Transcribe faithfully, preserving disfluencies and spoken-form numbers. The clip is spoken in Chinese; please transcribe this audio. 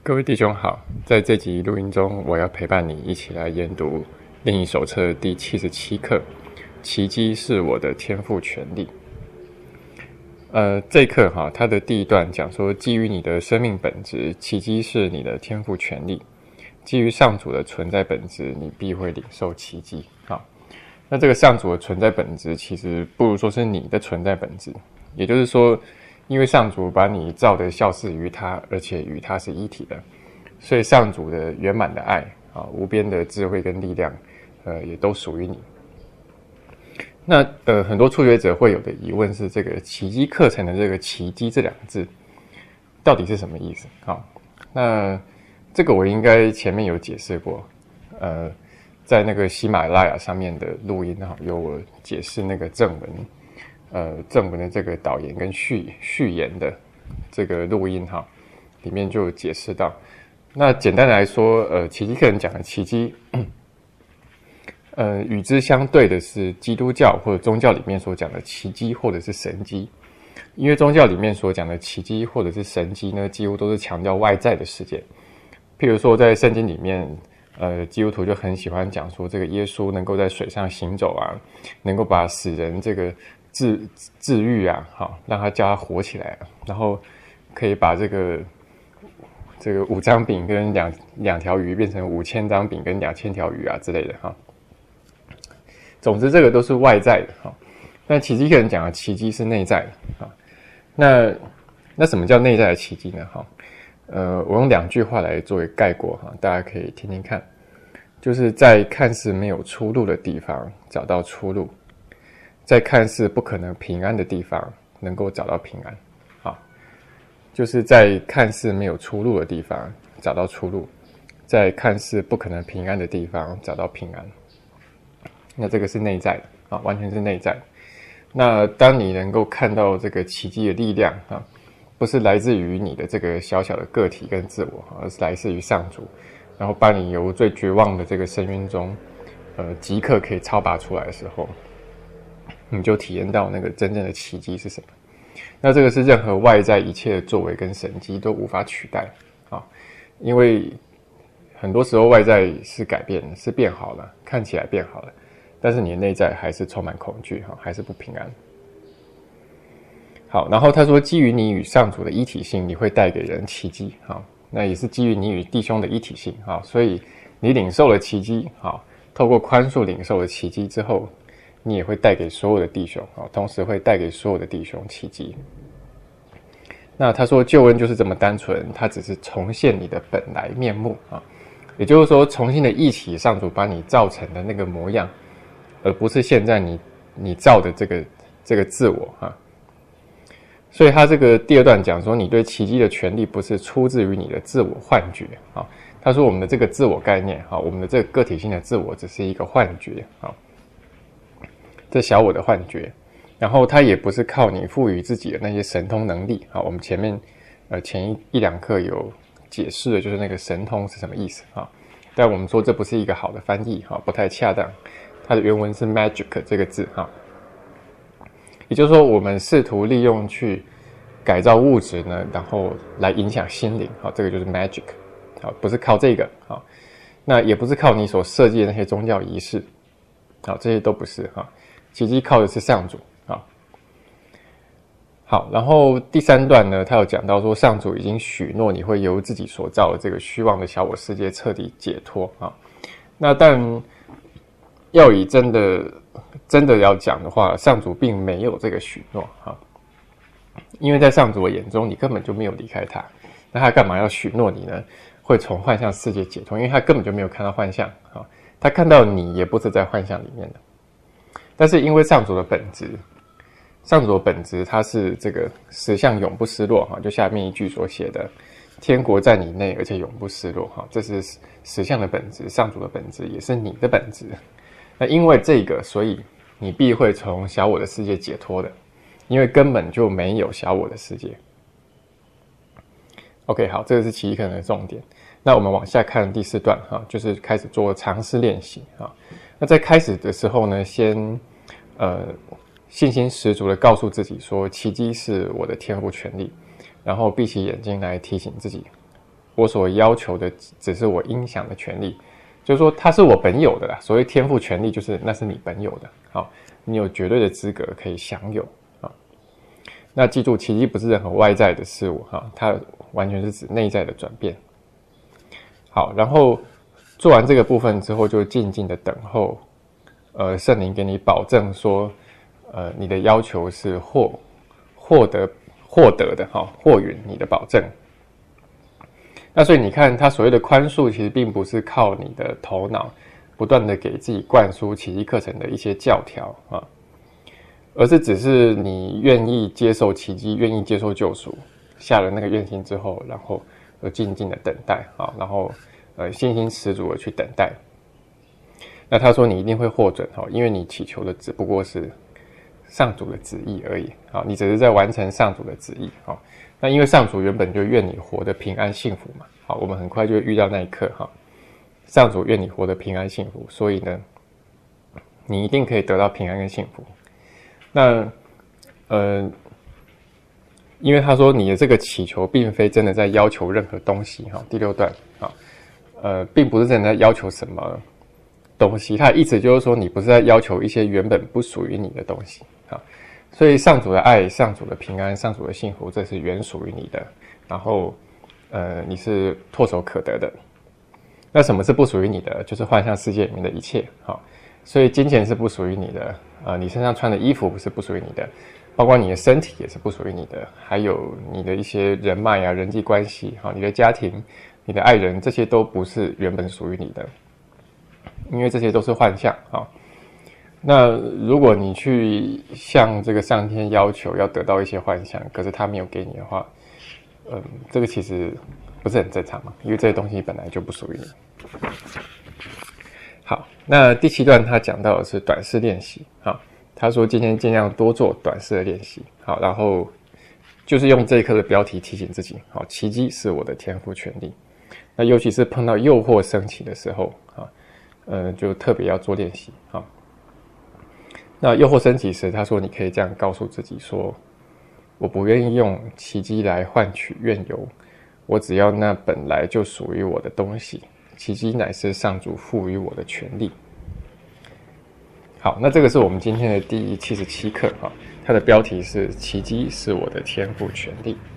各位弟兄好，在这集录音中，我要陪伴你一起来研读另一手册第七十七课，奇迹是我的天赋权利。呃，这一课哈，它的第一段讲说，基于你的生命本质，奇迹是你的天赋权利；基于上主的存在本质，你必会领受奇迹。好，那这个上主的存在本质，其实不如说是你的存在本质，也就是说，因为上主把你造得效似于他，而且与他是一体的，所以上主的圆满的爱啊，无边的智慧跟力量，呃，也都属于你。那呃，很多初学者会有的疑问是，这个奇迹课程的这个奇迹这两个字，到底是什么意思？好，那这个我应该前面有解释过，呃，在那个喜马拉雅上面的录音哈，有我解释那个正文。呃，正文的这个导言跟序序言的这个录音哈，里面就解释到，那简单来说，呃，奇迹课程讲的奇迹，呃，与之相对的是基督教或者宗教里面所讲的奇迹或者是神迹，因为宗教里面所讲的奇迹或者是神迹呢，几乎都是强调外在的事件，譬如说在圣经里面，呃，基督徒就很喜欢讲说，这个耶稣能够在水上行走啊，能够把死人这个治治愈啊，好，让他叫他活起来，然后可以把这个这个五张饼跟两两条鱼变成五千张饼跟两千条鱼啊之类的哈。总之，这个都是外在的哈。但奇迹课程讲的奇迹是内在的哈。那那什么叫内在的奇迹呢？哈，呃，我用两句话来作为概括哈，大家可以听听看，就是在看似没有出路的地方找到出路。在看似不可能平安的地方，能够找到平安，好，就是在看似没有出路的地方找到出路，在看似不可能平安的地方找到平安。那这个是内在的啊，完全是内在的。那当你能够看到这个奇迹的力量啊，不是来自于你的这个小小的个体跟自我，而是来自于上主，然后把你由最绝望的这个深渊中，呃，即刻可以超拔出来的时候。你就体验到那个真正的奇迹是什么？那这个是任何外在一切的作为跟神迹都无法取代啊，因为很多时候外在是改变，是变好了，看起来变好了，但是你的内在还是充满恐惧哈，还是不平安。好，然后他说，基于你与上主的一体性，你会带给人奇迹哈，那也是基于你与弟兄的一体性哈，所以你领受了奇迹哈，透过宽恕领受了奇迹之后。你也会带给所有的弟兄啊，同时会带给所有的弟兄奇迹。那他说救恩就是这么单纯，它只是重现你的本来面目啊，也就是说重新的忆起上主把你造成的那个模样，而不是现在你你造的这个这个自我啊。所以他这个第二段讲说，你对奇迹的权利不是出自于你的自我幻觉啊。他说我们的这个自我概念啊，我们的这个个体性的自我只是一个幻觉啊。这小我的幻觉，然后它也不是靠你赋予自己的那些神通能力啊。我们前面呃前一一两课有解释的，就是那个神通是什么意思啊？但我们说这不是一个好的翻译哈，不太恰当。它的原文是 magic 这个字哈，也就是说我们试图利用去改造物质呢，然后来影响心灵啊，这个就是 magic 啊，不是靠这个啊，那也不是靠你所设计的那些宗教仪式啊，这些都不是哈。奇迹靠的是上主啊。好，然后第三段呢，他有讲到说，上主已经许诺你会由自己所造的这个虚妄的小我世界彻底解脱啊。那但要以真的真的要讲的话，上主并没有这个许诺啊，因为在上主的眼中，你根本就没有离开他，那他干嘛要许诺你呢？会从幻象世界解脱，因为他根本就没有看到幻象啊，他看到你也不是在幻象里面的。但是因为上主的本质，上主的本质它是这个实相永不失落哈，就下面一句所写的，天国在你内，而且永不失落哈，这是实相的本质，上主的本质也是你的本质。那因为这个，所以你必会从小我的世界解脱的，因为根本就没有小我的世界。OK， 好，这个是奇迹课程的重点。那我们往下看第四段哈，就是开始做尝试练习哈。那在开始的时候呢，先呃信心十足的告诉自己说，奇迹是我的天赋权利，然后闭起眼睛来提醒自己， 我所要求的只是我应享的权利，就是说它是我本有的啦。所谓天赋权利，就是那是你本有的，好，你有绝对的资格可以享有啊。那记住，奇迹不是任何外在的事物哈，它完全是指内在的转变。好，然后做完这个部分之后，就静静的等候，呃，圣灵给你保证说，呃，你的要求是获获得获得的哈，获允你的保证。那所以你看，他所谓的宽恕，其实并不是靠你的头脑不断的给自己灌输奇迹课程的一些教条啊，而是只是你愿意接受奇迹，愿意接受救赎，下了那个愿心之后，然后呃静静的等待啊，然后呃信心十足的去等待。那他说你一定会获准哈，因为你祈求的只不过是上主的旨意而已啊，你只是在完成上主的旨意啊。那因为上主原本就愿你活得平安幸福嘛，好，我们很快就会遇到那一刻哈。上主愿你活得平安幸福，所以呢，你一定可以得到平安跟幸福。那呃，因为他说你的这个祈求并非真的在要求任何东西哈，第六段啊，呃，并不是真的在要求什么东西，他的意思就是说你不是在要求一些原本不属于你的东西啊。所以上主的爱、上主的平安、上主的幸福，这是原属于你的，然后呃，你是唾手可得的。那什么是不属于你的？就是幻象世界里面的一切。好，所以金钱是不属于你的，啊、呃，你身上穿的衣服是不属于你的，包括你的身体也是不属于你的，还有你的一些人脉啊、人际关系，好，你的家庭、你的爱人，这些都不是原本属于你的，因为这些都是幻象啊。那如果你去向这个上天要求要得到一些幻象，可是他没有给你的话，嗯，这个其实不是很正常嘛，因为这些东西本来就不属于你。好，那第七段他讲到的是短式练习，好，他说今天尽量多做短式的练习，好，然后就是用这一课的标题提醒自己，好，奇迹是我的天赋权利。那尤其是碰到诱惑升起的时候，啊，呃，就特别要做练习，好。那诱惑升起时，他说你可以这样告诉自己说，我不愿意用奇迹来换取愿由，我只要那本来就属于我的东西，奇迹乃是上主赋予我的权利。好，那这个是我们今天的第七十七课哈，它的标题是奇迹是我的天赋权利。